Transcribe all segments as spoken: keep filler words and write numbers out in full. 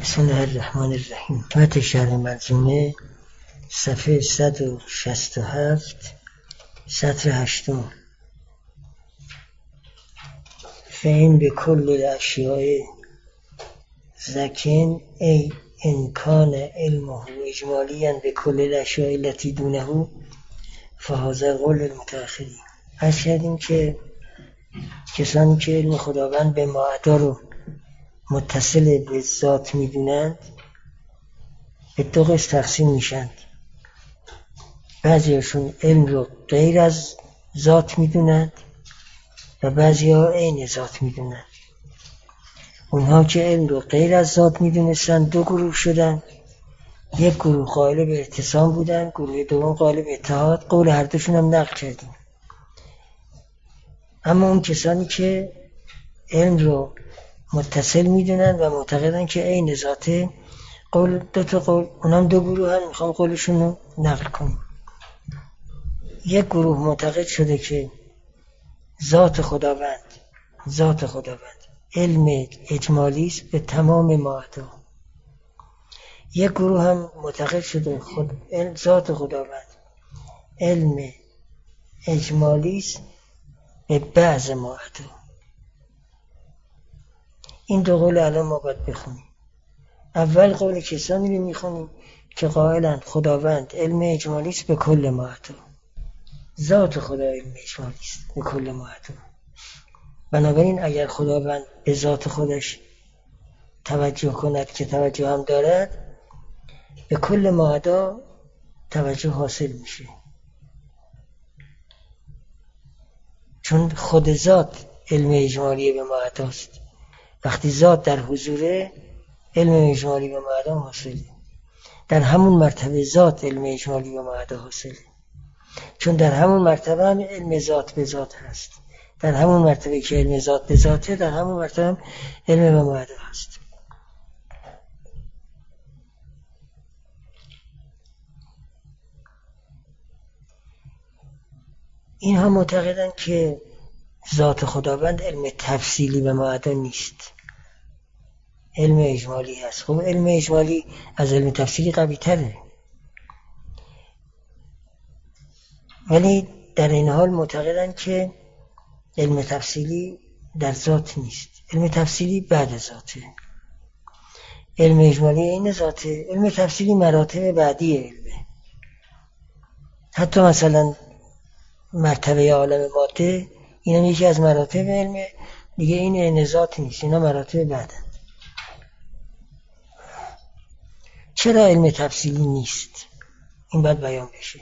بسم الله الرحمن الرحیم. متن شرح منظومه صفحه صد و شصت و هفت سطر هشتم. فهم به کل الاشیاء زکن ای انکان علمه اجمالیا به کل الاشیاء التي دونه فهذا قول المتأخرین. عرض کردیم که کسانی که علم خداوند به معدا رو متصل به ذات میدونند به دو قسم تقسیم میشند. بعضیشون علم رو غیر از ذات میدونند و بعضی ها عین ذات میدونند. اونها که علم رو غیر از ذات میدونستند دو گروه شدند. یک گروه قائل به اعتصام بودند، گروه دوم قائل به اتحاد. قول هر دوشون هم نقل کردیم. اما اون کسانی که علم رو متصل میدونن و معتقدن که عین ذاته، قول دو تا قول، اونم دو گروه هم، میخوام قولشون رو نقل کنم. یک گروه معتقد شده که ذات خداوند ذات خداوند علم اجمالی است به تمام معدا. یک گروه هم معتقد شده خود ذات خداوند علم اجمالی است به بعض معدا. این دو قول الان ما باید بخونیم. اول قول کسانی رو میخونیم که قائلند خداوند علم اجمالی است به کل معدا. ذات خدا علم اجمالی است به کل معدا. بنابراین اگر خداوند به ذات خودش توجه کند که توجه هم دارد، به کل معدا توجه حاصل میشه، چون خود ذات علم اجمالی به معدا است. وقتی ذات در حضوره علم اجمالی به معدا حاصله. در همون مرتبه ذات علم اجمالی به معدا حاصله، چون در همون مرتبه هم علم ذات به ذات هست. در همون مرتبه که علم ذات به ذاته، در همون مرتبه هم علم به معدا هست. این هم معتقدن که ذات خداوند علم تفصیلی به معدا نیست، علم اجمالی هست. خب علم اجمالی از علم تفصیلی قوی تره، ولی در این حال معتقدن که علم تفصیلی در ذات نیست، علم تفصیلی بعد ذاته. علم اجمالی این ذاته، علم تفصیلی مراتب بعدی علمه. حتی مثلا مرتبه عالم ماده، این هم یکی از مراتب علمه دیگه. این این ذات نیست، اینا مراتب بعدن. چرا علم تفصیلی نیست؟ این باید بیان بشه.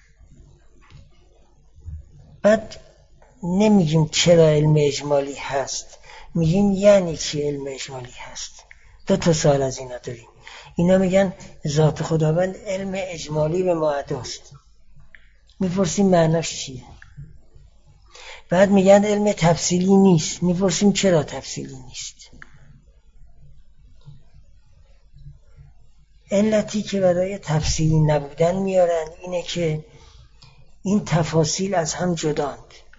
بعد نمیگیم چرا علم اجمالی هست، میگیم یعنی چی علم اجمالی هست. دو تا سوال از اینا داریم. اینا میگن ذات خداوند علم اجمالی به معداست. میپرسیم معناش چیه؟ بعد میگن علم تفصیلی نیست. میپرسیم چرا تفصیلی نیست؟ علتی که برای تفصیلی نبودن میارن اینه که این تفاصیل از هم جداند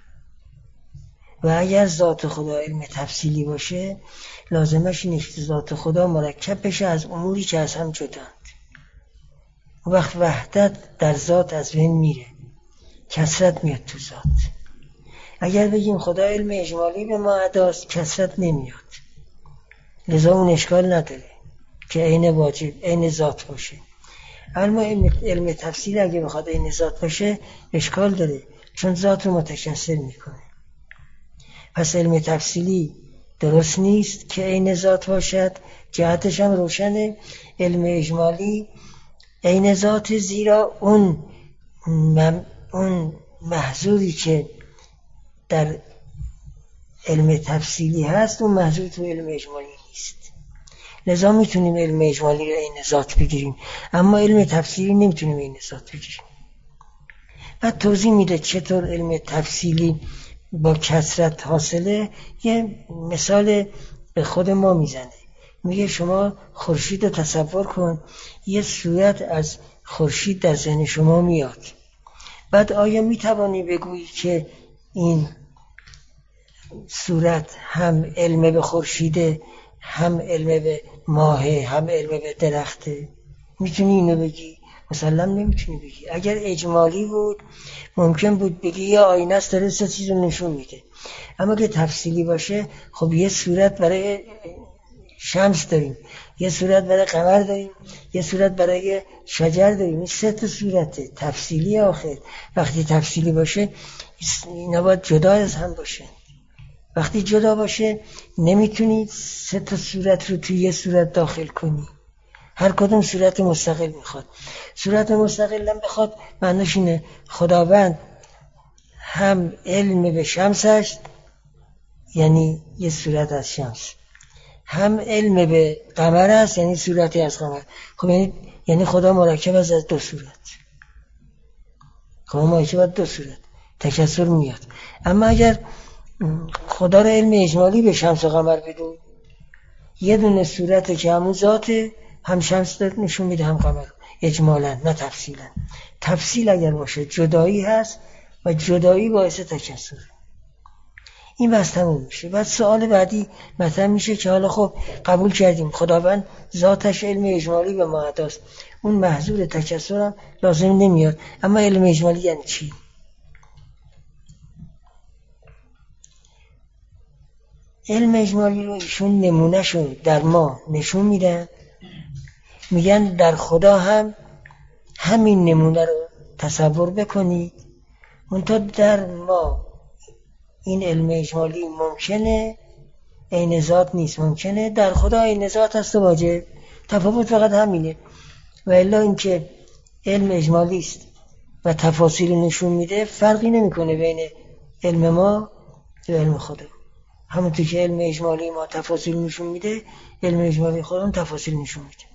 و اگر ذات خدا علم تفصیلی باشه، لازمش اینه که ذات خدا مرکب بشه از اموری که از هم جداند. وقت وحدت در ذات از بین میره، کثرت میاد تو ذات. اگر بگیم خدا علم اجمالی به معداست، کثرت نمیاد، لذا اون اشکال نداره که عین واجب عین ذات باشه. اما علم تفصیل اگه بخواد عین ذات باشه اشکال داره، چون ذات رو متکثر میکنه. پس علم تفصیلی درست نیست که عین ذات باشد. جهتش هم روشنه، علم اجمالی عین ذات، زیرا اون مم اون محظوری که در علم تفصیلی هست اون محظور تو علم اجمالی نیست. لذا میتونیم علم اجمالی رو عین ذات بگیریم، اما علم تفصیلی نمیتونیم عین ذات بگیریم. بعد توضیح میده چطور علم تفصیلی با کثرت حاصله. یه مثال به خود ما میزنه. میگه شما خورشید رو تصور کن، یه صورت از خورشید در ذهن شما میاد. بعد آیا میتوانی بگویی که این صورت هم علم به خورشیده هم علم به ماهه، هم علم به درخته. میتونی اینو بگی؟ مسلم نمیتونی بگی. اگر اجمالی بود ممکن بود بگی یه آینه است داره سه چیز رو نشون میده. اما که تفصیلی باشه، خب یه صورت برای شمس داریم، یه صورت برای قمر داریم، یه صورت برای شجر داریم. این سه تا صورته تفصیلی. آخر وقتی تفصیلی باشه اینا باید جدا از هم باشه. وقتی جدا باشه نمیتونی سه تا صورت رو توی یه صورت داخل کنی. هر کدوم صورت مستقل میخواد. صورت مستقل هم بخواد معناش اینه خداوند هم علم به شمس هست، یعنی یه صورت از شمس، هم علم به قمر است، یعنی صورتی از قمر. خب یعنی یعنی خدا مرکب است از دو صورت. خدا مرکب از دو صورت، تکثر میاد. اما اگر خدا را علم اجمالی به شمس و قمر بدون، یه دونه صورت که همون ذاته، هم شمس داره نشون میده هم قمر، اجمالا نه تفصیلا. تفصیل اگر باشه جدایی هست و جدایی باعث تکثر. این بس تموم میشه. بعد سوال بعدی مطرح میشه که حالا خب قبول کردیم خداوند ذاتش علم اجمالی به ما عطاست، اون محضور تکثر هم لازم نمیاد. اما علم اجمالی یعنی چی؟ علم اجمالی رو ایشون نمونه شو در ما نشون میدن، میگن در خدا هم همین نمونه رو تصور بکنید. منتها در ما این علم اجمالی ممکنه عین ذات نیست، ممکنه در خدا عین ذات هست و واجب. تفاوت فقط همینه. و الا اینکه علم اجمالی است و تفاصیل نشون میده، فرقی نمیکنه بین علم ما و علم خدا. همونطور که علم اجمالی ما تفاصیل نشون میده، علم اجمالی خدا هم تفاصیل نشون میده.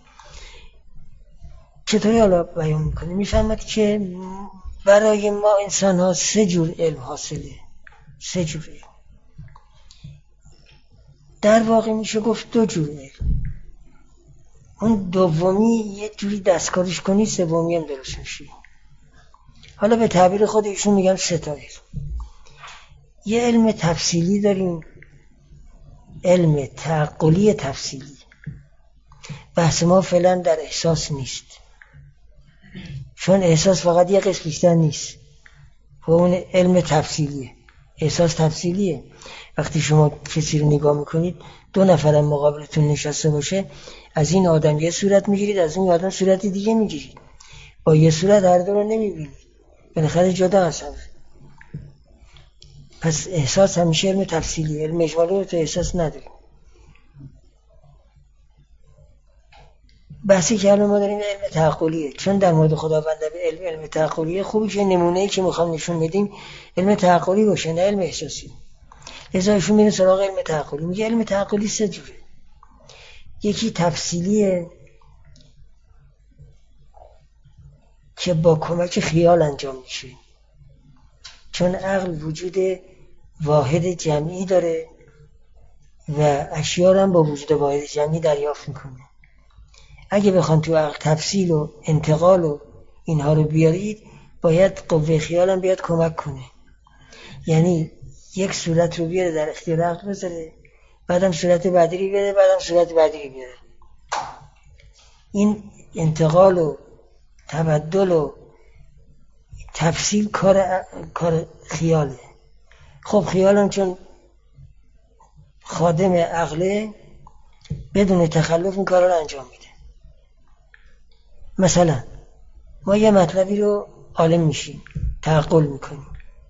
چطوری حالا بیان میکنه؟ میفهمد که برای ما انسان ها سه جور علم حاصله. سه جور علم. در واقع میشه گفت دو جور علم. اون دومی یه جوری دستکارش کنی، سومی هم درست میشه. حالا به تعبیر خود ایشون میگم سه تا علم. یه علم تفصیلی داریم، علم تعقلی تفصیلی. بحث ما فعلا در احساس نیست، چون احساس فقط یه قسم بیشتر نیست و اون علم تفصیلیه. احساس تفصیلیه. وقتی شما کسی رو نگاه میکنید، دو نفرم مقابلتون نشسته باشه، از این آدم یه صورت میگیرید، از این آدم صورت دیگه میگیرید، با یه صورت هر دو رو نمیبینید، بالاخره جدا هستن. پس احساس همیشه علم تفصیلیه. علم اجمالی رو تو احساس نداریم. بحثی که الان ما داریم علم تعقلیه، چون در مورد خداوند به علم علم تعقلیه. خوبه که نمونه‌ای که میخوام نشون بدیم علم تعقلی باشه، نه علم احساسی. لذا ایشون میره سراغ علم تعقلی. میگه علم تعقلی سه جوره. یکی تفصیلیه که با کمک خیال انجام میشه، چون عقل وجود واحد جمعی داره و اشیاء هم با وجود واحد جمعی دریافت میکنه. اگه بخوان تو عقل تفصیل و انتقال و اینها رو بیارید، باید قوه خیال هم بیاد کمک کنه. یعنی یک صورت رو بیاره در اختیار عقل بذاره، بعدم صورت بعدی رو بیاره، بعدم صورت بعدی رو بیاره. این انتقال و تبدل و تفصیل کار کار خیاله. خب خیالم چون خادم عقله، بدون تخلف این کار رو انجام میده. مثلا ما یه مطلبی رو عالم میشیم، تعقل میکنیم،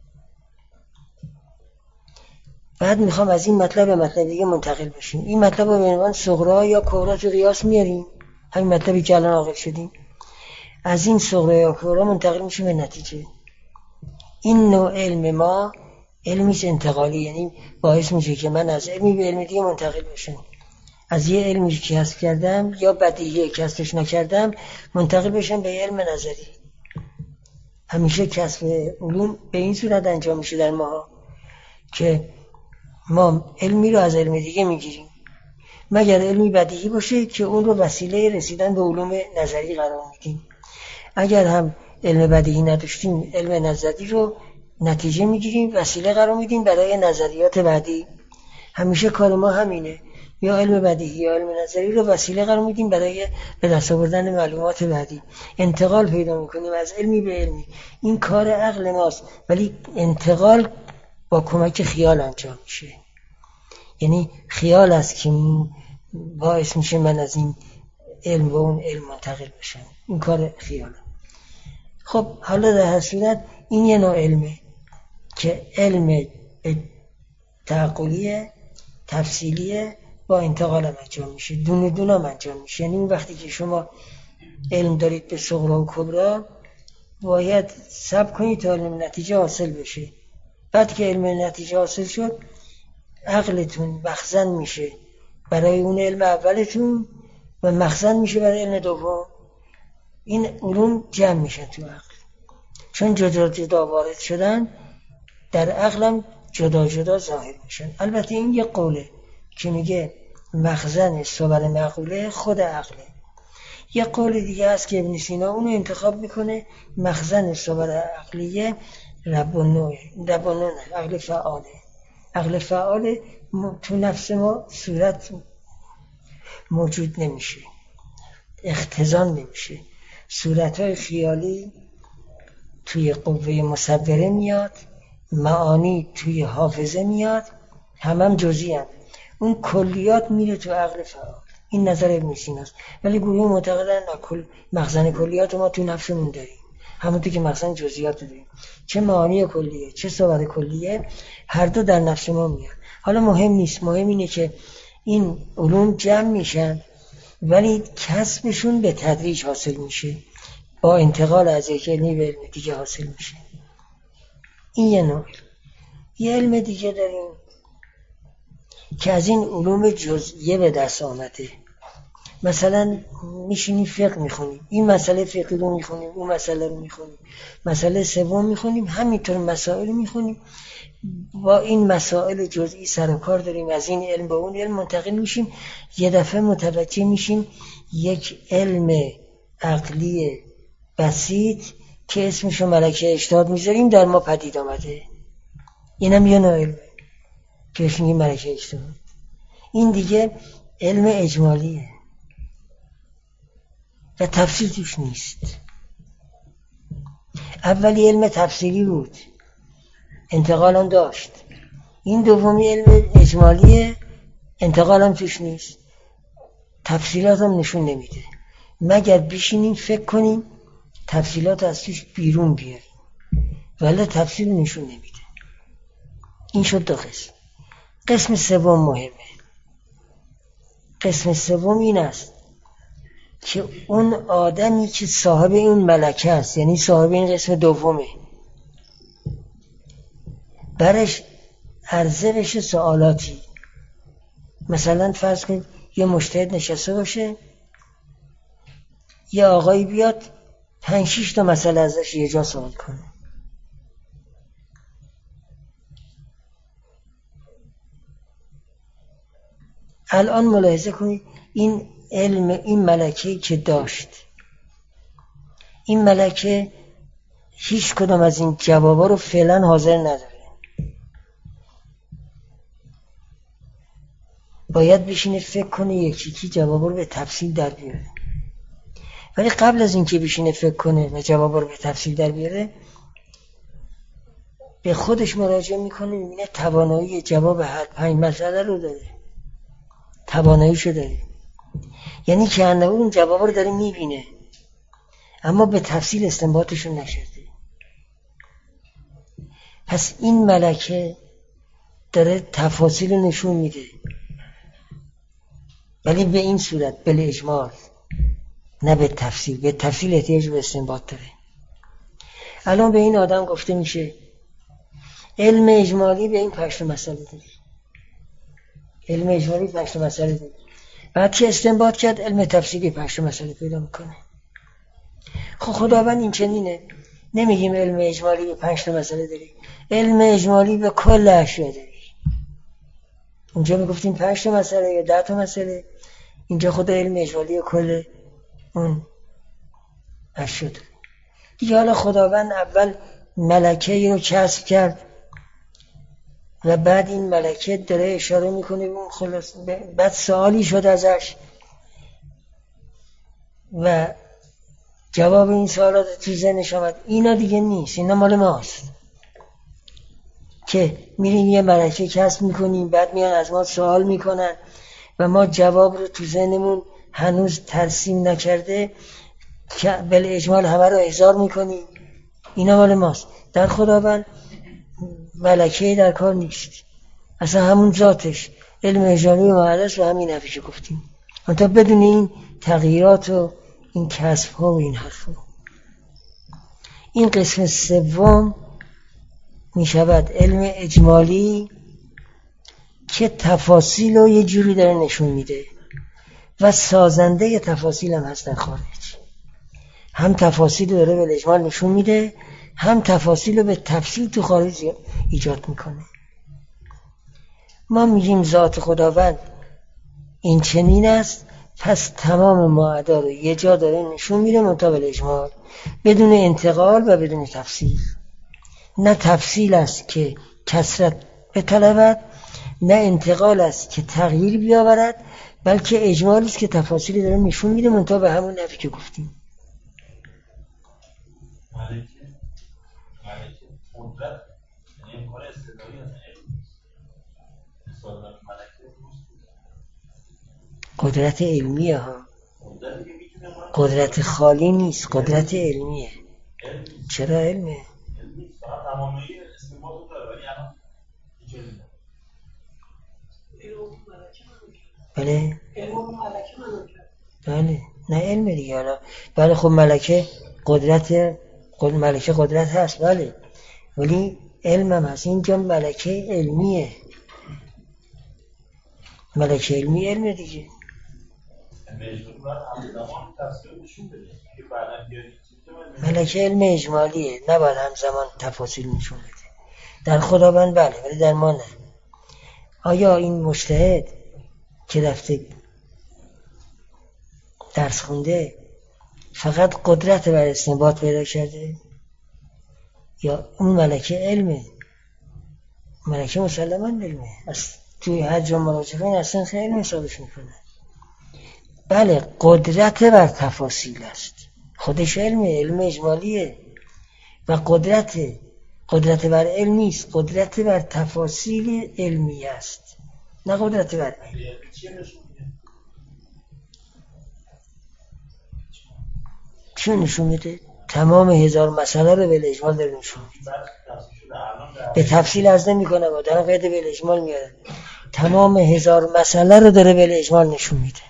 بعد میخوام از این مطلب به مطلب دیگه منتقل بشیم. این مطلب رو به عنوان صغرا یا کبرا تو قیاس میاریم، همین مطلبی که الان عاقل شدیم، از این صغرا یا کبرا منتقل میشیم به نتیجه. این نوع علم ما علمیش انتقالی، یعنی باعث میشه که من از علمی به علم دیگه منتقل بشم. از یه علمی که کسب کردم یا بدیهی کسبش نکردم منتقل بشم به علم نظری. همیشه کسب علوم به این صورت انجام میشه در ما که ما علمی رو از علم دیگه میگیریم، مگر علمی بدیهی باشه که اون رو وسیله رسیدن به علوم نظری قرار میدیم. اگر هم علم بدیهی نداشتیم، علم نظری رو نتیجه میگیریم، وسیله قرار میدیم برای نظریات بعدی. همیشه کار ما همینه یا علم بدیهی یا علم نظری رو وسیله قرار میدیم برای به دست آوردن معلومات بعدی. انتقال پیدا میکنیم از علمی به علمی. این کار عقل ماست، ولی انتقال با کمک خیال انجام میشه. یعنی خیال است که باعث میشه من از این علم به اون علم منتقل بشم. این کار خیاله. خب حالا در هر صورت این یه نوع علمه که علم تعقلیه، تفصیلیه، با انتقال هم انجام میشه، دونه دونه هم انجام میشه. یعنی اون وقتی که شما علم دارید به صغرا و کبرا، باید صبر کنید تا علم نتیجه حاصل بشه. بعد که علم نتیجه حاصل شد، عقلتون مخزن میشه برای اون علم اولتون و مخزن میشه برای علم دوم. این علوم جمع میشن تو عقل، چون جدا جدا وارد شدن در عقلم جدا جدا ظاهر میشن. البته این یه قوله که میگه مخزن صور معقوله خود عقله. یه قول دیگه هست که ابن سینا اونو انتخاب میکنه، مخزن صور عقلیه رب النوع، رب النوع عقل فعاله. عقل فعاله تو نفس ما صورت موجود نمیشه، اختزان نمیشه. صورتهای خیالی توی قوه مصوره میاد، معانی توی حافظه میاد، هم هم جزئی هم. اون کلیات میره تو عقل فعال. این نظر ابن سیناست. ولی گروه معتقدن کل مخزن کلیات ما تو نفسمون داریم، همونطور که مخزن جزئیات داریم. چه معانی کلیه چه صور کلیه، هر دو در نفس ما میاد. حالا مهم نیست، مهم اینه که این علوم جمع میشن، ولی کسبشون به تدریج حاصل میشه، با انتقال از یک علمی به علم دیگه حاصل میشه. این یه نوع. یه علم دیگه داریم که از این علوم جزئیه به دست آمده. مثلا میشینیم فقه میخونیم، این مسئله فقهی رو میخونیم، اون مسئله رو میخونیم، مسئله سوم میخونیم، همینطور مسائل میخونیم، با این مسائل جزئی سر و کار داریم، از این علم به اون علم منتقل میشیم. یه دفعه متوجه میشیم یک علم عقلی بسیط که اسمشو ملکه اجتهاد میذاریم در ما پدید آمده. اینم یه نوع علمه که بهش میگیم ملکه اجتهاد. این دیگه علم اجمالیه و تفصیل توش نیست. اولی علم تفصیلی بود، انتقال هم داشت. این دومی علم اجمالیه، انتقال هم توش نیست، تفصیلات هم نشون نمیده. مگر بشینیم فکر کنیم تفصیلات از توش بیرون بیاریم، ولی تفصیل نشون نمیده. این شد دو قسم. قسم سوم مهمه. قسم سوم این است که اون آدمی که صاحب این ملکه است، یعنی صاحب این قسم دومه، برش عرضه بشه سوالاتی. مثلا فرض کنید یه مجتهد نشسته باشه، یه آقایی بیاد پنج شش تا مسئله ازش یه جا سوال کنه. الان ملاحظه کنید این علم، این ملکه که داشت، این ملکه هیچ کدام از این جوابا رو فعلا حاضر نداره. باید بشینه فکر کنه یکی یکی جوابا رو به تفصیل در بیاره. ولی قبل از اینکه بشینه فکر کنه و جوابا رو به تفصیل در بیاره، به خودش مراجعه میکنه، میبینه توانایی جواب هر پنج مسئله رو داره، تواناییشو داره. یعنی که انه اون جوابا رو داره میبینه، اما به تفصیل استنباطشون نشده. پس این ملکه داره تفاصیل نشون میده، ولی به این صورت، بل اجمال، نه به تفصیل. به تفصیل احتیاج به استنباط داره. الان به این آدم گفته میشه علم اجمالی به این پنج مسئله داره، علم اجمالی پنج مسئله داره. بعد که استنباط کرد، علم تفصیلی پنج مسئله پیدا میکنه. خب خداوند این چنینه، نمیگیم علم اجمالی به پنج مسئله داری، علم اجمالی به کل اشیا داری. اونجا میگفتیم پنج مسئله یا ده تا مسئله، اینجا خود علم اجمالی کل اون اشیا داری. دیگه حالا خداوند اول ملکه رو کسب کرد و بعد این ملکه داره اشاره میکنه اون خلاص. بعد سوالی شد ازش و جواب این سوالات تو ذهنش آمد اینا دیگه نیست، اینا مال ماست که میریم یه ملکه کسب میکنیم، بعد میان از ما سوال میکنن و ما جواب رو تو ذهنمون هنوز ترسیم نکرده که بل اجمال همه رو احضار میکنیم. اینا مال ماست. در خداوند ملکه در کار نیست، اصلا همون ذاتش علم اجمالی و محدث و همین حرفی که گفتیم، منتها بدون این تغییرات و این کسب ها و این حرف ها. این قسم سوم می شود علم اجمالی که تفاصیل رو یه جوری داره نشون میده و سازنده تفاصیل هم هست در خارج. هم تفاصیل داره به اجمال نشون میده، هم تفاصیل رو به تفصیل تو خارج ایجاد میکنه. ما میگیم ذات خداوند این چنین است، پس تمام معدا رو یه جا داره نشون میده منتها به اجمال، بدون انتقال و بدون تفصیل. نه تفصیل است که کثرت بطلبد، نه انتقال است که تغییر بیاورد، بلکه اجمالی است که تفاصیلی داره نشون میده منتها به همون نحوی که گفتیم. ملکه ملکه قدرت یعنی امکان استدلالی از علم قدرت علمیه ها، قدرت خالی نیست، قدرت علمیه. چرا علمه؟ تمامی استنباط داره ولی الان بله بله نه علم دیگه. حالا بله خب ملکه قدرت قد ملکه قدرت هست بله، ولی علم هم هست. اینجا ملکه علمیه، ملکه علمی علم دیگه. ملکه علم اجمالیه، نباید همزمان تفاصیل نشون بده. در خداوند بله ولی در ما نه. آیا این مجتهد که رفته درس خونده فقط قدرت بر استنباط پیدا کرده یا اون ملکه علمه؟ ملکه مسلماً علمه، توی هر جا مراجعه این اصلا خیلی حسابش میکنه. بله قدرت بر تفاصیل است، خودش علمه، علم اجمالیه و قدرت قدرت بر علم نیست، قدرت بر تفاصیل علمی است، نه قدرت بر علم. چی نشون میده؟ تمام هزار مسئله رو به اجمال داره نشون میده. به تفصیل از نمی کنم و در قید به اجمال میاره. تمام هزار مسئله رو داره به اجمال نشون میده.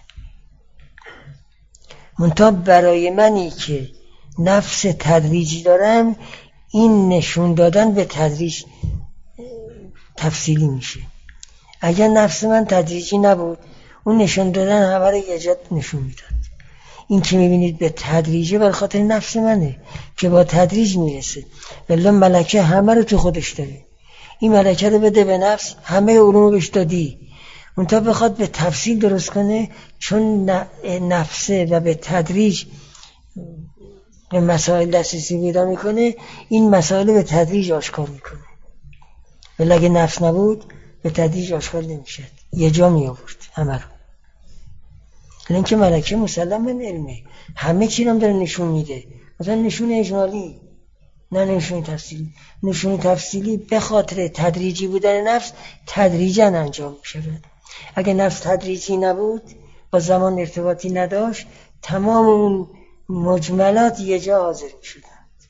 منتها برای منی که نفس تدریجی دارم این نشون دادن به تدریج تفصیلی میشه. اگر نفس من تدریجی نبود اون نشون دادن همه رو یه جا نشون میداد. این که میبینید به تدریجه بر خاطر نفس منه که با تدریج میرسه. ولی ملکه همه رو تو خودش داره. این ملکه رو بده به نفس، همه علوم بهش دادی، اون تا بخواد به تفصیل درست کنه چون نفسه و به تدریج به مسائل دسترسی پیدا میکنه، این مسائل به تدریج آشکار میکنه. ولی اگه نفس نبود به تدریج آشکار نمیشد، یه جا می آورد همه رو. لان که ملکه مسلماً علمه، همه چی رو داره نشون میده، مثلا نشون اجمالی نه نشون تفصیلی. نشون تفصیلی به خاطر تدریجی بودن نفس تدریجاً انجام میشه. اگه نفس تدریجی نبود با زمان ارتباطی نداشت تمام اون مجملات یه جا حاضر میشدن،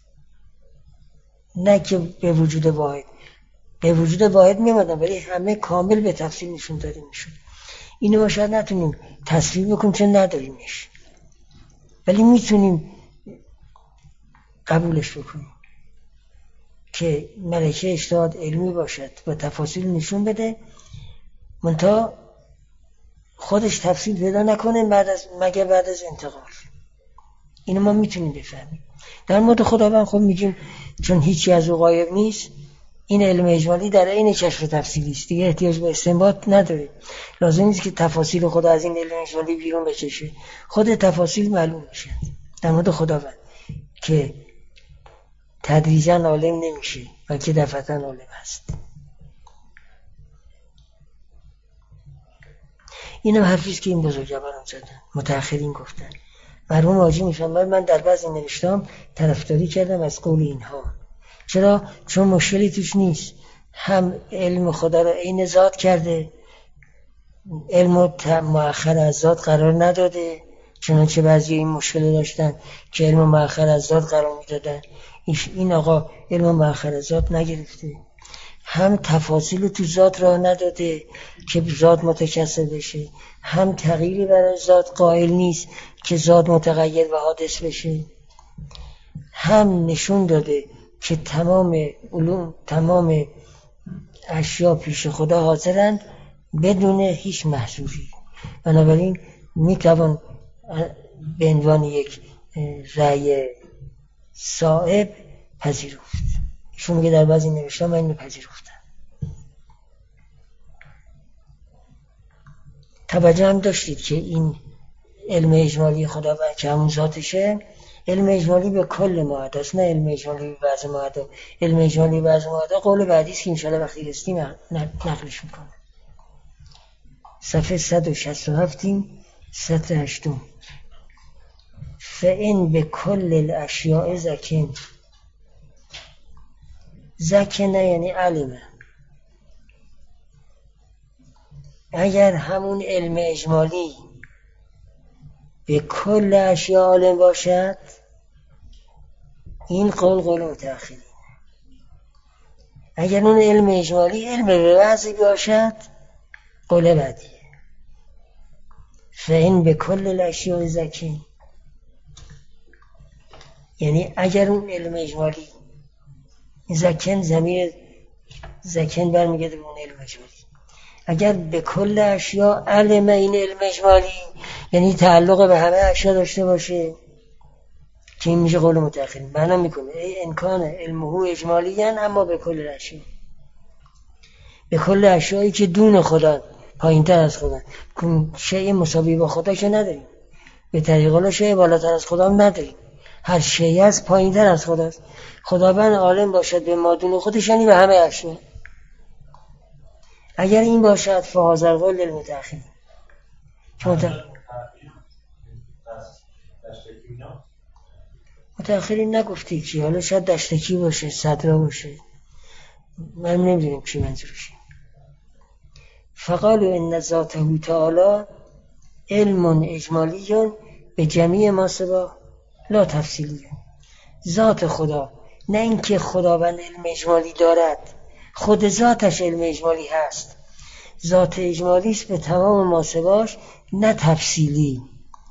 نه که به وجود واحد به وجود واحد میامدن ولی همه کامل به تفصیل نشون داده میشد. اینو ما شاید نتونیم تصویر بکنیم چون نداریمش، ولی میتونیم قبولش بکنیم که ملکه اجتهاد علمی باشد و تفاصیل نشون بده منتها خودش تفصیل پیدا نکنه بعد از مگر بعد از انتقال. اینو ما میتونیم بفهمیم. در مورد خداوند خب میگیم چون هیچی از او غایب نیست، این علم اجمالی در عین کشف تفصیلی است، دیگه احتیاج به استنباط نداره. لازم نیست که تفاصیل خدا از این علم اجمالی بیرون بچشه، خود تفاصیل معلوم میشه. در مورد خداوند که تدریجاً عالم نمیشه بلکه دفعتاً عالم هست. اینم حرفیست که این بزرگواران زدن، متأخرین گفتن. مرحوم حاجی میفرماید من در بعضی نوشتام طرفداری کردم از قول اینها. چرا؟ چون مشکلی توش نیست، هم علم خدا رو عین ذات کرده، علم مؤخر از ذات قرار نداده، چنانچه بعضی این مشکل داشتن که علم مؤخر از ذات قرار میدادن، این آقا علم مؤخر از ذات نگرفته. هم تفاصیل تو ذات را نداده که ذات متکثر بشه، هم تغییری برای ذات قائل نیست که ذات متغیر و حادث بشه، هم نشون داده که تمام علوم، تمام اشیا پیش خدا حاضرند بدون هیچ محظوری. بنابراین میتوان به عنوان یک رأی صائب پذیرفت. ایشون میگه در بعضی نوشتم من اینو پذیرفتم. توجه هم داشتید که این علم اجمالی خداوند که همون ذاتشه، علم اجمالی به کل معاد است، نه علم اجمالی به بعض معاد. علم اجمالی به بعض معاد قول بعدی است که انشاءالله وقتی رسیدیم نقلش میکنه. صفحه صد و شصت و هفت سطر هشتم. فإن به کل الاشیاء زکن. زکنه یعنی علمه. اگر همون علم اجمالی به کل اشیاء عالم باشد، این قول قول متأخرین. اگر اون علم اجمالی علم به بعضی باشد، قول بعدیه. فإن به کل الاشیاء زکن، یعنی اگر اون علم اجمالی، زکن ضمیر زکن برمیگرده به اون علم اجمالی، اگر به کل اشیاء علم این علم اجمالی، یعنی تعلق به همه اشیاء داشته باشه، که این میشه قول متأخرین. معنا میکنه ای امکان علمه اجمالی اما به کل اشیاء، به کل اشیایی که دون خدا، پایین تر از خدا، شیء مساوی با خدا که نداریم، به طریق الله شیء بالاتر از خدا هم نداریم. هر شیء از پایین تر از خداست. خداوند عالم باشد به مادون خودش، یعنی به همه اشیاء. اگر این باشد فهذا القول للمتأخرین. متأخرین نگفتی که حالا شاید دشتکی باشه، صدرا باشه، من نمیدونیم چی منظورشه. فقالوا ان ذاته تعالی علم اجمالی به جمیع ما سوا لا تفصیلی. ذات خدا، نه اینکه خداوند علم اجمالی دارد، خود ذاتش علم اجمالی هست. ذات اجمالی است به تمام ما سواش، نه تفصیلی.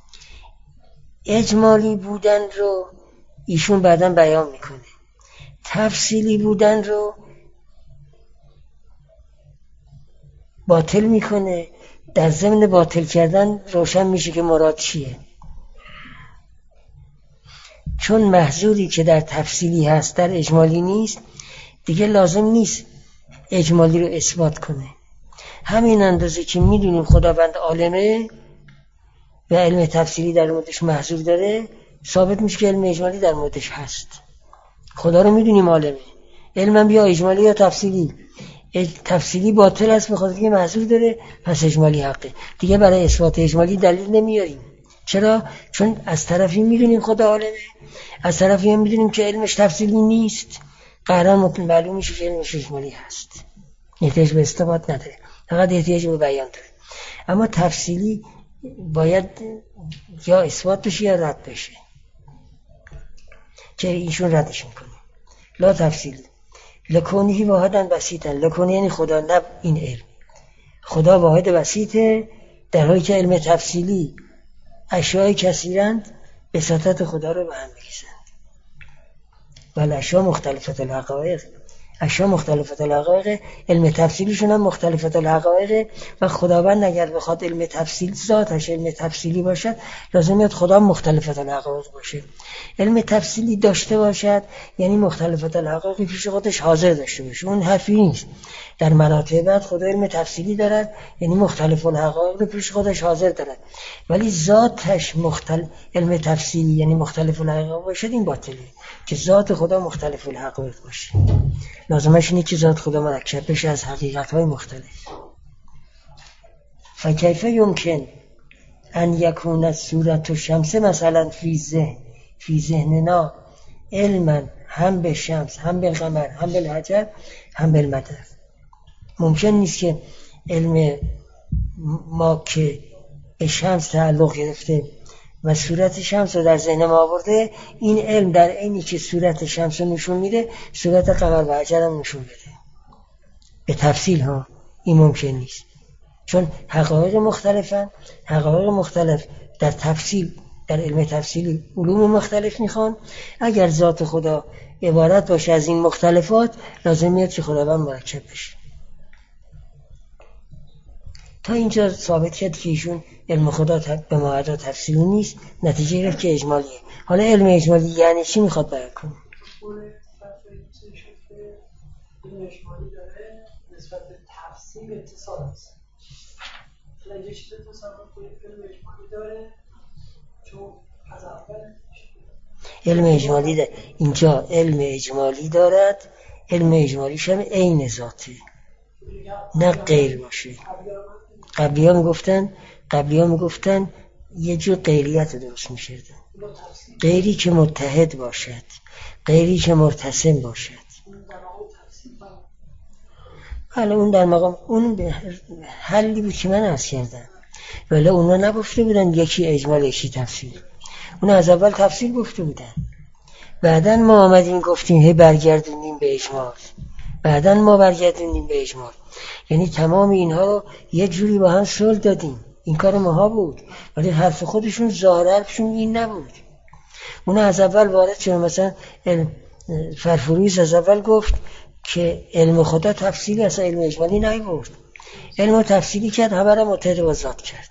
اجمالی بودن رو ایشون بعداً بیان میکنه، تفصیلی بودن رو باطل میکنه. در ضمن باطل کردن روشن میشه که مراد چیه. چون محظوری که در تفصیلی هست در اجمالی نیست، دیگه لازم نیست اجمالی رو اثبات کنه. همین اندازه که میدونیم خداوند عالمه و علم تفصیلی در موردش محظور داره، ثابت میشه که علم اجمالی در موردش هست. خدا رو میدونیم عالمه، علمم یا اجمالی یا تفصیلی. تفصیلی باطل است به خاطر که محظور داره، پس اجمالی حقه. دیگه برای اثبات اجمالی دلیل نمیاریم. چرا؟ چون از طرفی میدونیم خدا عالمه، از طرفی هم میدونیم که علمش تفصیلی نیست. قرار معلوم میشه که علمش اجمالی هست، احتیاج به اثبات نداره، فقط احتیاج به بیان داره. اما تفصیلی باید یا اثبات بشه یا رد بشه، که ایشون ردش میکنه. لا تفصیلی لکونی واحدن بسیطن. لکونی یعنی خدا، نه این علم. خدا واحد بسیطه، در حالی که علم تفصیلی اشیاء کثیرند بساطت خدا رو به هم می‌ریزند. ولی اشیاء مختلفت الحقایق، اشیاء مختلفت الحقایق، علم تفصیلیشون هم مختلفت الحقایق. و خداوند اگر بخواد علم تفصیل ذاتش علم تفصیلی باشد، لازمیه خدا مختلفت الحقایق باشه. علم تفصیلی داشته باشد یعنی مختلفت الحقایق پیش خودش حاضر داشته باشه. اون حرفی نیست. در مراتب بعد خدا علم تفصیلی دارد یعنی مختلف الحقایق پیش خودش حاضر دارد، ولی ذاتش مختلف علم تفصیلی یعنی مختلف الحقایق باشد، این باطله. که ذات خدا مختلف الحقایق باشه، لازمش اینه که ذات خدا مرکب بشه از حقیقت‌های مختلف. فکیف یمکن ان یکون الصورت الشمس مثلا فی ذهن فی ذهننا علما هم به شمس هم به قمر هم به الحجر هم به المدر. ممکن نیست که علم ما که به شمس تعلق گرفته و صورت شمس رو در ذهن ما آورده، این علم در عینی که صورت شمس رو نشون میده صورت قمر و حجر هم نشون بده به تفصیل. ها این ممکن نیست، چون حقایق مختلفن. حقایق مختلف در تفصیل، در علم تفصیلی علوم مختلف میخوان. اگر ذات خدا عبارت باشه از این مختلفات، لازم میاد که خداوند مرکب بشه. تا اینجا ثابت کرد که ایشون علم خدا به معنا تفصیلی نیست، نتیجه گرفت که اجمالیه. حالا علم اجمالی یعنی چی میخواد بیان کنه؟ علم اجمالی داره نسبت به تفصیل اتصال هست. حالا یه چیز تصور کنید علم اجمالی داره چون از اول علم اجمالی داره. اینجا علم اجمالی دارد، علم اجمالیش هم عین ذاته، نه غیر باشه. قبلی ها میگفتن قبلی ها میگفتن یه جور غیریت درست میشدن، غیری که متحد باشد، غیری که مرتسم باشد. حالا اون در مقام اون به حلی بود که من عرض کردم، ولی اونا نگفته بودن یکی اجمال یکی تفصیل. اون از اول تفصیل گفته بودن، بعدن ما آمدیم گفتیم هی برگردونیم به اجمال، بعدن ما برگردونیم به اجمال. یعنی تمام اینها رو یه جوری با هم صلح دادیم. این کار ماها بود، ولی حرف خودشون ظاهر حرفشون این نبود. اون از اول وارد شد. مثلا فرفرویز از اول گفت که علم خدا تفصیلی اصلا علم اجمالی نگفت، علم تفصیلی کرد، همه را متحد با ذات کرد.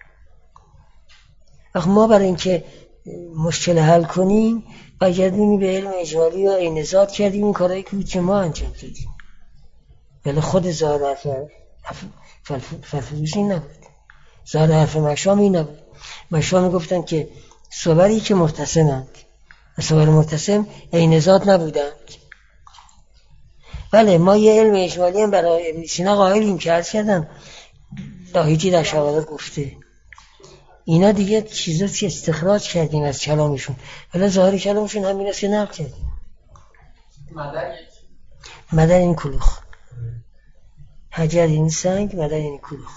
وقت ما برای اینکه مشکل حل کنیم برگردونیم به علم اجمالی و عین ذات کردیم این کارهایی که بود که ما انجام دادیم، ولی خود ظاهر حرف فرفرویز این نبود، ظاهر حرف مشام این نبود. مشام میگفتن که صوری که مرتسمند و صور مرتسم عین ذات نبودند. بله ما یه علم اجمالی هم برای ابن سینا قائلیم که عرض کردم لاهیجی در شواهد گفته. اینا دیگه چیزاست که استخراج کردیم از کلامشون، ولی ظاهر کلامشون همین است که نقل کردیم. مدر مدر این کلوخ، حجر این سنگ، مدر این کلوخ.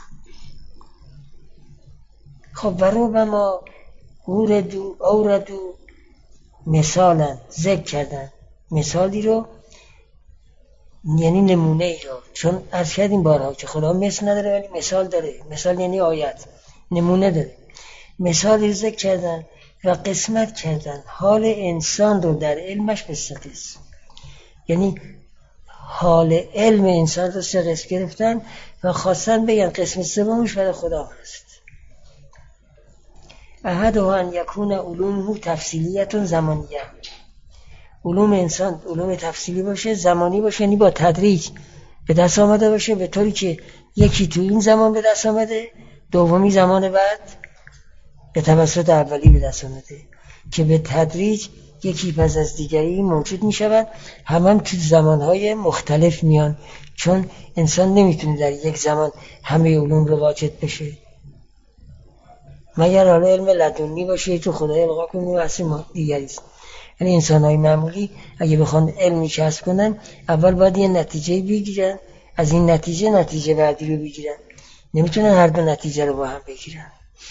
خب برو به ما اوردو اوردو مثالا ذکر کردن، مثالی رو یعنی نمونه ای رو، چون از کردیم بارها که خدا مثل نداره ولی مثال داره. مثال یعنی آیت، نمونه داره. مثال رو ذکر کردن و قسمت کردن حال انسان رو در علمش به سه قسم، یعنی حال علم انسان رو سه قسم گرفتن و خواستن بگن قسم سومش برای خدا هست. احدها ان یکون علومه تفصیلیت زمانیه، علوم انسان علوم تفصیلی باشه، زمانی باشه، یعنی با تدریج به دست آمده باشه، به طوری که یکی تو این زمان به دست آمده، دومی زمان بعد به توسط اولی به دست آمده، که به تدریج یکی پس از دیگری موجود می شود. هم هم تو زمانهای مختلف میان، چون انسان نمیتونه در یک زمان همه علوم رو واجد بشه، مگر حالا علم لدنی باشه تو خدای القا کنه و اصلی دیگری است. یعنی انسان های معمولی اگه بخوان علمی کسب کنن اول باید یه نتیجه بگیرن، از این نتیجه نتیجه بعدی رو بگیرن، نمیتونن هر دو نتیجه رو با هم بگیرن.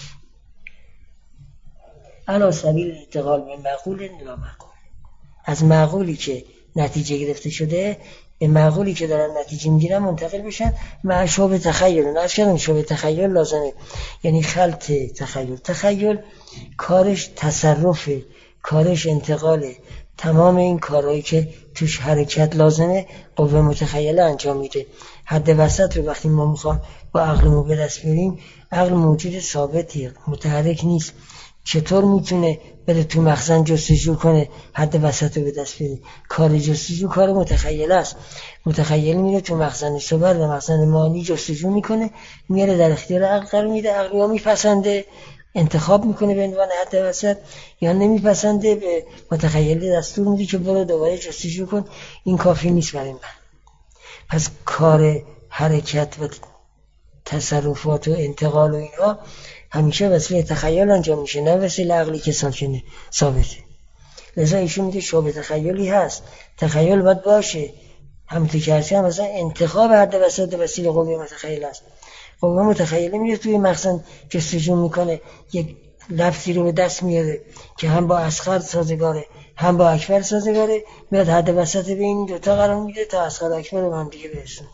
علی سبیل انتقال به معقول لا معقول، از معقولی که نتیجه گرفته شده به معقولی که دارن نتیجه میگیرن منتقل بشن. مع شبه تخیل، نه شدن شبه تخیل لازمه، یعنی خلط تخیل. تخیل کارش تصرفه، کارش انتقاله. تمام این کارهایی که توش حرکت لازمه قوه متخیله انجام میده. حد وسط رو وقتی ما میخوام با عقلمون به دست بیاریم، عقل موجود ثابتی، متحرک نیست. چطور میتونه بره تو مخزن جستجو کنه حد وسط رو به دست بیاره؟ کار جستجو کار متخیله است. متخیل میره تو مخزن صبر و مخزن مالی جستجو میکنه، میاره در اختیار عقل قرار میده. عقل یا میپسنده انتخاب میکنه به عنوان حد وسط، یا نمیپسنده به متخیل دستور میده که برو دوباره جستجو کن، این کافی نیست برای من. پس کار حرکت و تصرفات و انتقال و اینها همیشه وسیله تخیل انجام میشه، نه وسیله عقلی که ساکنه ثابته. لذا ایشون میگه شعبه تخیلی هست، تخیل باید باشه. همونطور که هستی هم مثلا انتخاب حد وسط وسیله قوه متخیل است. قوه متخیله میره توی مخزن جستجو میکنه، یک لفظی رو به دست میاره که هم با اصغر سازگاره هم با اکبر سازگاره، میاد حد وسط بین این دوتا قرار میده تا اصغر اکبر رو هم دیگه برسونه.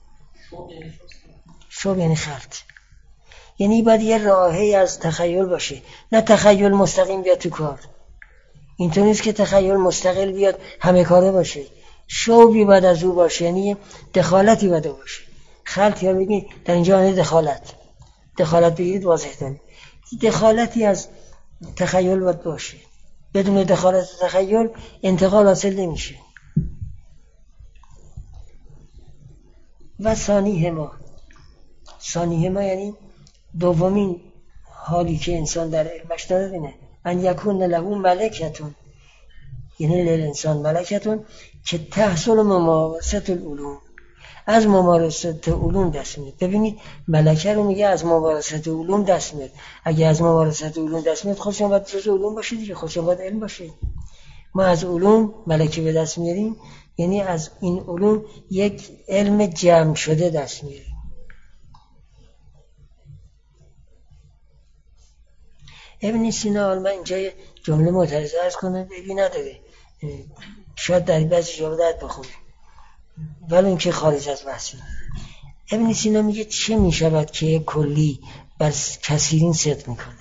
شعب یعنی خلط، یعنی باید یه راهی از تخیل باشه، نه تخیل مستقیم بیاد تو کار. اینطور نیست که تخیل مستقل بیاد همه کاره باشه، شعبی باید از او باشه، یعنی دخالتی باید باشه. خلط یا بگید در اینجا آنه دخالت، دخالت بگید واضح داریم، دخالتی از تخیل باید باشه. بدون دخالت تخیل انتقال حاصل نمیشه. و ثانی ما، ثانی ما یعنی دومین حالی که انسان در علمش داره اینه ان یکون له ملکتون، یعنی للانسان ملکتون که تحصل ممارست العلوم، از ممارست علوم دست میاد. ببینید ملکه رو میگه از ممارست علوم دست میاد. اگه از ممارست علوم دست میاد خودشون باید جز علوم باشه دیگه، خودشون باید علم باشه. ما از علوم ملکه به دست میاریم، یعنی از این علوم یک علم جمع شده دست میاریم. ابن سینا، حالا من اینجا جمله معترضه عرض کنم، ببین نداره، شاید در بعضی جا درد بخوره ولی این که خارج از بحثه. ابن سینا میگه چه میشود که کلی بر کثیرین صدق میکنه؟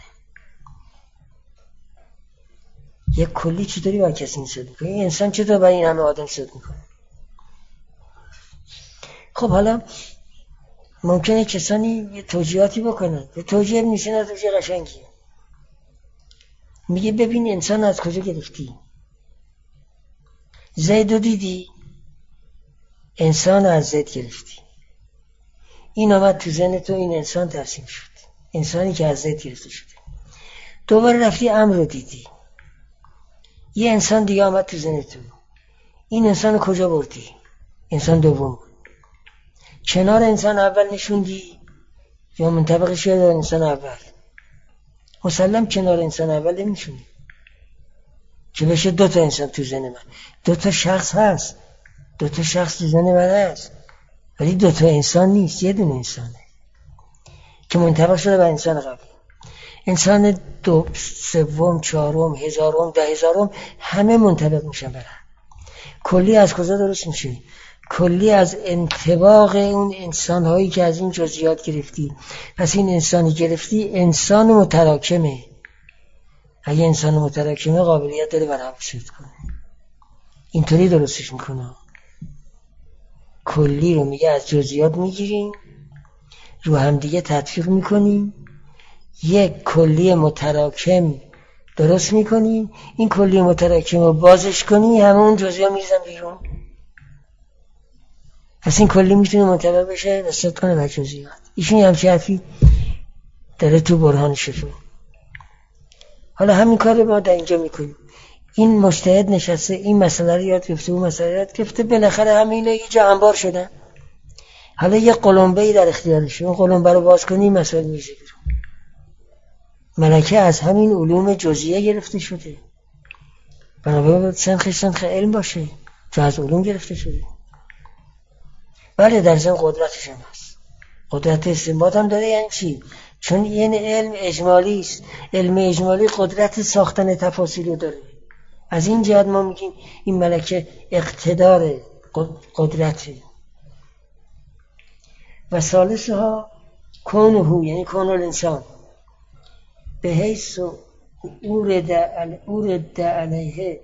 یک کلی چطوری بر کثیرین صدق میکنه؟ این انسان چطور بر این همه آدم صدق میکنه؟ خب حالا ممکنه کسانی یه توجیهاتی بکنن، یه توجیه ابن سینا توجیه قشنگیه. میگه ببین انسان از کجا گرفتی؟ زیدو دیدی؟ انسان از زید گرفتی. این آمد تو ذهن تو، این انسان ترسیم شد، انسانی که از زید گرفته شده. دوباره رفتی امر رو دیدی، یه انسان دیگه آمد تو ذهن تو، این انسان کجا بردی؟ انسان دوم کنار انسان اول نشوندی یا منطبق شده انسان اول؟ مسلم کنار انسان اول نمیشونی که بشه دو تا انسان تو ذهن من. دو تا شخص هست، دو تا شخص تو ذهن من هست، ولی دو تا انسان نیست، یه دونه انسانه که منطبق شده بر انسان قبل. انسان دو، سوم، چهارم، هزارم، ده هزارم همه منطبق میشن بر هم. کلی از کجا درست میشه؟ کلی از انطباق اون انسان هایی که از این جزئیات گرفتی. پس این انسانی گرفتی انسان متراکمه. اگه انسان متراکمه قابلیت داره بر هم صدق کنه. اینطوری درستش میکنه. کلی رو میگه از جزئیات میگیریم رو هم دیگه تطبیق میکنیم، یک کلی متراکم درست میکنیم، این کلی متراکم رو بازش کنی همه اون جزئیات میریزن بیرون. پس این کلی میتونه منطبق بشه و صدق کنه بر جزئیات. ایشون همچه حرفی داره تو برهان شفا. حالا همین کار رو ما در اینجا میکنیم. این مجتهد نشسته این مسئله رو یاد گرفته، اون مسئله رو یاد گرفته، بالاخره همین یه جا انبار شدن. حالا یه قلمبه‌ای در اختیارشه، اون قلمبه رو باز کنی مسائل میشه بیرون. ملکه از همین علوم جزئیه گرفته شده، بنابراین سنخ سنخ علم باشه که از علوم گرفته شده. بله در ضمن قدرتش هم هست، قدرت استنباط هم داره. یعنی چی؟ چون این علم اجمالی است. علم اجمالی قدرت ساختن تفاصیل رو داره. از این جهت ما میگیم این ملکه اقتدار قدرته. و ثالثها کونه، یعنی کون الانسان به حیث اورد علیه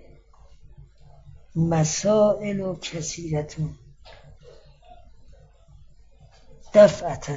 مسائل و کثیرتون دفعتاً،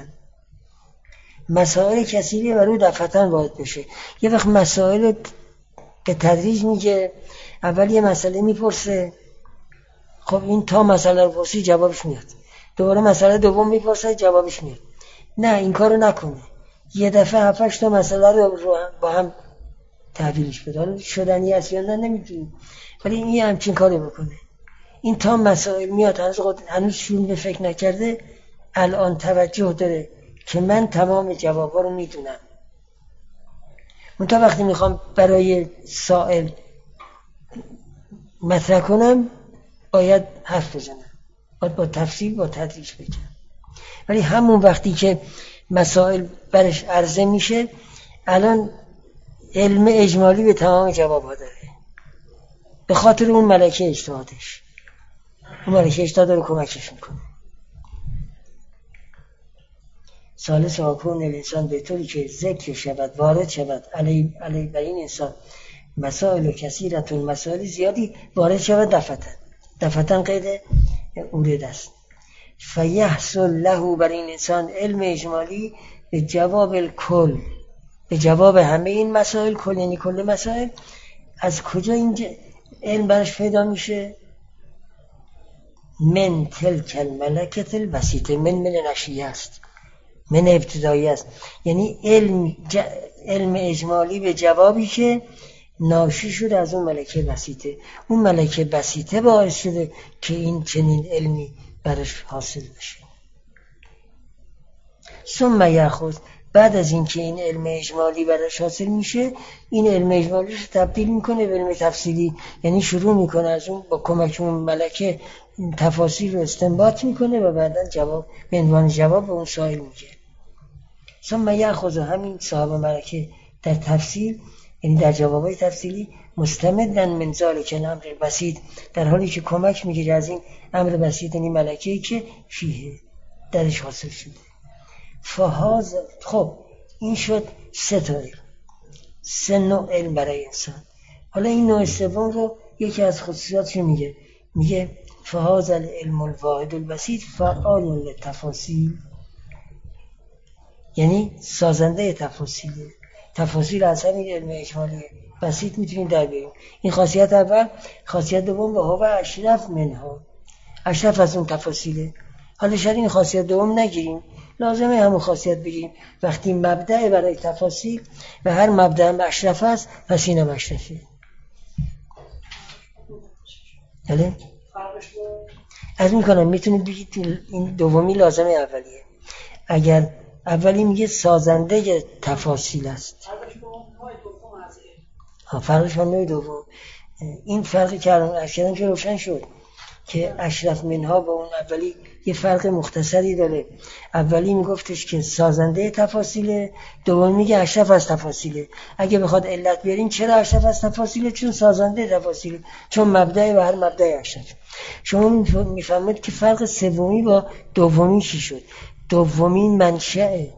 مسائل کثیری برای دفعتاً باید بشه. یه وقت مسائل به تدریج میگه، اول یه مسئله میپرسه، خب این تا مسئله رو پرسی جوابش میاد، دوباره مسئله دوم میپرسه جوابش میاد. نه این کارو نکنه، یه دفعه هفتش تا مسئله رو با هم تعبیرش بده. شدنی هست یا نه نمیدونیم، ولی این همچین کاری بکنه. این تا مسائل میاد، هنوز هنوز شروع به فکر نکرده، الان توجه داره که من تمام جوابا رو میدونم. منتها وقتی میخوام برای سائل مطرح کنم باید حرف بزنم، باید با تفصیل با تدریج بگم. ولی همون وقتی که مسائل برش عرضه میشه، الان علم اجمالی به تمام جواب ها داره، به خاطر اون ملکه اجتهادش. اون ملکه اجتهاد رو کمکش میکنه. ثالث آکون الانسان به طوری که ذکر شود، وارد شود علی علی بر این انسان مسائل و کثیرتون، مسائل زیادی وارد شود دفتن دفتن قید اورد است. فیحصل له بر این انسان علم اجمالی به جواب الکل، به جواب همه این مسائل. کل یعنی کل مسائل. از کجا این علم برش پیدا میشه؟ من تلک الملکت البسیطه. من من نشیه است، من ابتدایی است. یعنی علم ج... علم اجمالی به جوابی که ناشی شده از اون ملکه بسیطه. اون ملکه بسیطه باعث شده که این چنین علمی برش حاصل بشه. ثم یاخذ، بعد از اینکه این علم اجمالی برش حاصل میشه، این علم اجمالی رو تبدیل میکنه به علم تفصیلی. یعنی شروع میکنه از اون با کمک اون ملکه تفاصیل رو استنباط میکنه و بعدا جواب به عنوان جواب به اون سائل میگه. ثم یاخذ، همین صاحب ملکه در تفصیل، یعنی در جوابای تفصیلی، مستمدن من ذلک الامر بسیط، در حالی که کمک میگیره از این امر بسیط، یعنی ملکه‌ای که فیه درش حاصل شده. فهاز، خب این شد سه تا علم، سه نوع علم برای انسان. حالا این نوع سوم رو یکی از خصوصیاتش میگه، میگه فهاز العلم الواحد البسیط فعال للتفاصیل، یعنی سازنده تفاصیل. تفاصیل از همین علم اجمالی بسیط میتونیم در بیاریم. این خاصیت اول. خاصیت دوم، و هو اشرف منها، اشرف از اون تفاصیله. حالا شاید این خاصیت دوم نگیریم، لازمه همون خاصیت بگیریم. وقتی مبدأ برای تفاصیل و هر مبدأ هم اشرف است، پس اینم اشرفه. بله؟ از میکنم میتونید بگید این دومی لازمه اولیه. اگر اولی میگه سازنده تفاصیل است، فرقش با نوع دوم. این فرقی که الان اشکرم که روشن شد که اشرف منها با اون اولی یه فرق مختصری داره. اولی میگفتش که سازنده تفاصیله، دومی میگه اشرف از تفاصیله. اگه بخواد علت بیاریم چرا اشرف از تفاصیله؟ چون سازنده تفاصیله، چون مبدأ و هر مبدأ اشرف. شما میفهمید که فرق سومی با دومی چی شد؟ دومی منشأه،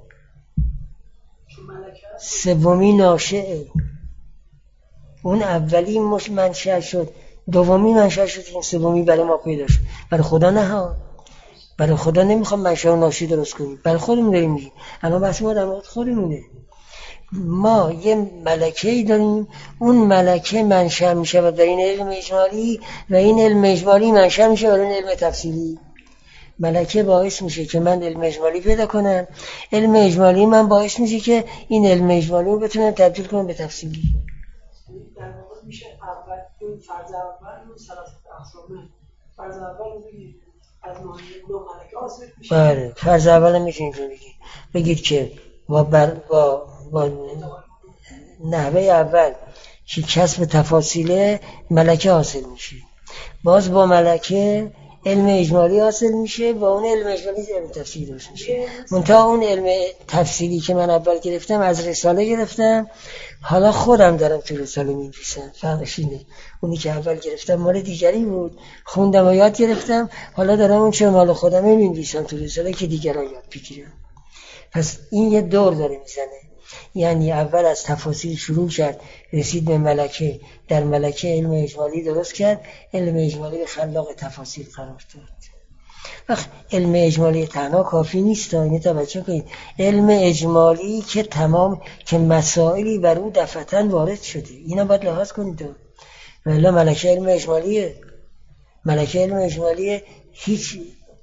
سومی ناشئه. اون اولی مش منشأ شد، دومی منشأ شد، این سومی برای ما پیدا شد. برای خدا نه ها، برای خدا نمیخوام منشأ و ناشی درست کنیم، برای خودمون داریم میگیم. الان بحث ما در مورد خودمونه. ما یه ملکه‌ای داریم، اون ملکه منشأ میشه و در این علم اجمالی، و این علم اجمالی منشأ میشه برای این علم تفصیلی. ملکه باعث میشه که من علم اجمالی پیدا کنم، علم اجمالی من باعث میشه که این علم اجمالی رو بتونم تبدیل کنم به تفصیلی. در واقع میشه اول اون فرض اول رو سلاسل اقسامه، فرض اول رو بگید از نوع ملکه حاصل میشه. بله، فرض اول میشه اینجوری بگید بگید که با بر با با نحوه اول که کسب تفاصیل ملکه حاصل میشه، باز با ملکه علم اجمالی حاصل میشه، با اون علم اجمالی علم تفصیلی درست میشه. منتها اون علم تفصیلی که من اول گرفتم از رساله گرفتم، حالا خودم دارم تو رساله می‌نویسم. فرقش اینه، اونی که اول گرفتم مال دیگری بود، خوندم و یاد گرفتم، حالا دارم اون چه مال خودم می‌نویسم تو رساله که دیگران یاد بگیرن. پس این یه دور داره میزنه. یعنی اول از تفاصیل شروع کرد، رسید به ملکه، در ملکه علم اجمالی درست کرد، علم اجمالی به خلاق تفاصیل قرار داد. وقت علم اجمالی تنها کافی نیست، اینو توجه کنید. علم اجمالی که تمام که مسائلی بر او دفعتاً وارد شده، اینا باید لحاظ کنید. ولی ملکه علم اجمالیه، ملکه علم اجمالیه، هیچ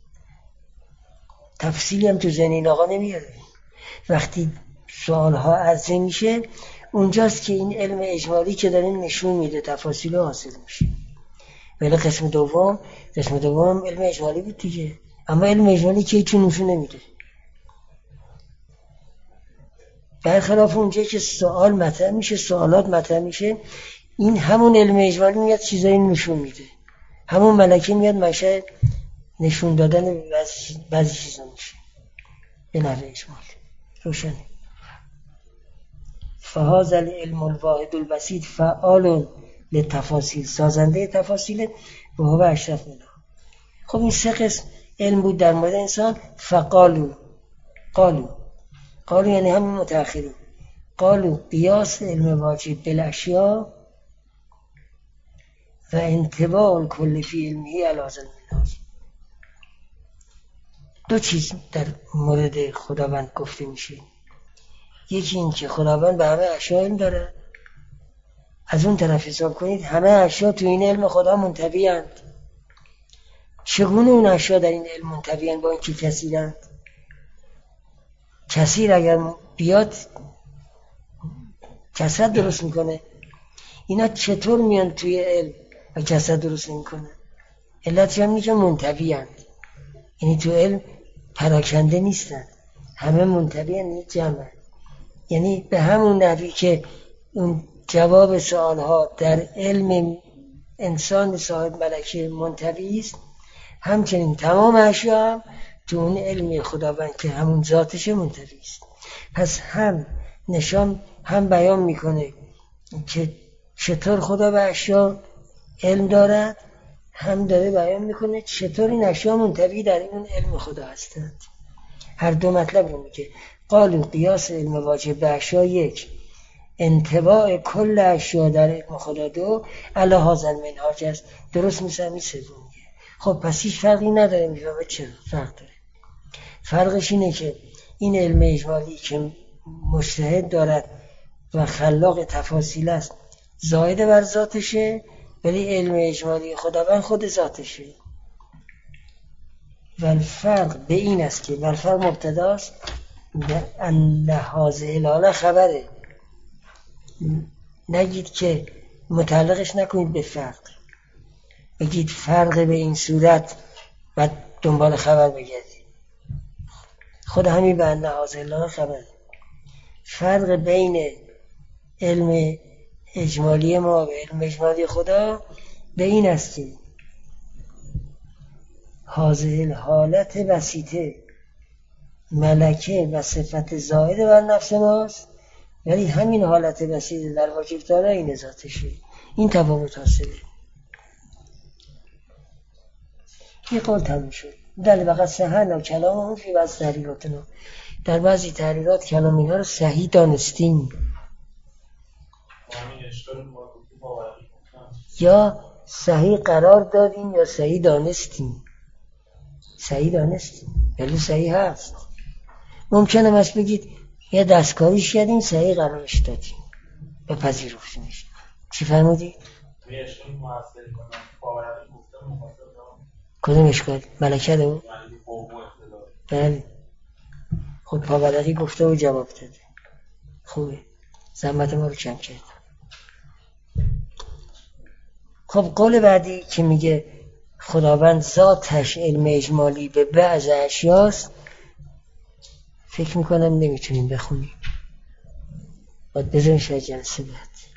تفصیلی هم تو ذهن این آقا نمیاره. وقتی سوالها عرضه میشه، اونجاست که این علم اجمالی که داره نشون میده تفاصیل حاصل میشه. ولی قسم دوم قسم دوم علم اجمالی بود دیگه، اما علم اجمالی که هیچی نشون نمیده. برخلاف اونجایی که سوال مطرح میشه، سوالات مطرح میشه، این همون علم اجمالی میاد چیزایی نشون میده، همون ملکه میاد مشه نشون دادن بعضی بعضی چیزا میشه به نحو اجمالی. روشنه. فهذا العلم الواحد البسيط فعال للتفاصیل، سازنده تفاصیل و هو اشرف منها. خب این سه قسم علم بود در مورد انسان. فقالو قالو قالو یعنی همین متأخرین. قالو قیاس علم واجب بالاشیاء و انطباع الکل فی علمه علی هذا المنهاج. دو چیز در مورد خداوند گفته میشه. یکی این که خداوند به همه اشیاء علم داره. از اون طرف حساب کنید همه اشیاء تو این علم خدا منطبی اند. چگونه اون اشیاء در این علم منطبی اند با اینکه کثیرند؟ کثیر اگر بیاد کثرت درست میکنه. اینا چطور میان توی علم و کثرت درست نمیکنه؟ علتش هم اینه که منطبی اند، یعنی تو علم پراکنده نیستن، همه منطبی اند، جمع. یعنی به همون نحوی که اون جواب سوالها در علم انسان صاحب ملکه منطبی است، همچنین تمام اشیاء هم تو اون علم خداوند که همون ذاتش منطبی است. پس هم نشان هم بیان میکنه که چطور خدا به اشیاء علم دارد، هم داره بیان میکنه چطور این اشیاء منطبی در این علم خدا هستند. هر دو مطلب رو میگه. قالو قیاس علم واجب به اشیاء یک، انطباع کل اشیاء در علم خدا دو، علی هذا المنهاج است. درست میشه همین سومیه. خب پس هیچ فرقی نداره. میگه چرا فرق داره؟ فرقش اینه که این علم اجمالی که مجتهد دارد و خلاق تفاصیل است زائد بر ذاتشه، ولی علم اجمالی خداوند خود ذاتشه. و الفرق به این است که الفرق مبتداست ان هذا الحال خبره. نگید که متعلقش نکنید به فرق، بگید فرق به این صورت و دنبال خبر بگردید. خود همین به ان هذا الحال خبره. فرق بین علم اجمالی ما و علم اجمالی خدا به این است که هذه حالت بسیطه ملکه و صفت زائد بر نفس ماست، ولی همین حالت بسیطه در واجب داره این ذاتشه. این تفاوت حاصله. این قول تموم شد. در واقع صحن و کلام اون فی بعض تحریراتنا، در بعضی تحریرات کلام اینا رو صحیح دانستیم یا صحیح قرار دادیم یا صحیح دانستیم. صحیح دانستیم ولی صحیح هست. ممکنه مثل بگید یه دستکاریش کردیم صحیح قرارش دادیم به پذیرفتیمش. چی فرمودید؟ کدوم اشکال؟ ملکه رو؟ بله. خود پاورقی گفته و جواب داده. خوبه. زحمت ما رو کم کرد. خب قول بعدی که میگه خداوند ذاتش علم اجمالی به بعض اشیاست، فکر میکنم نمیتونیم بخونیم. باید بذاریم شاید جلسه بعد.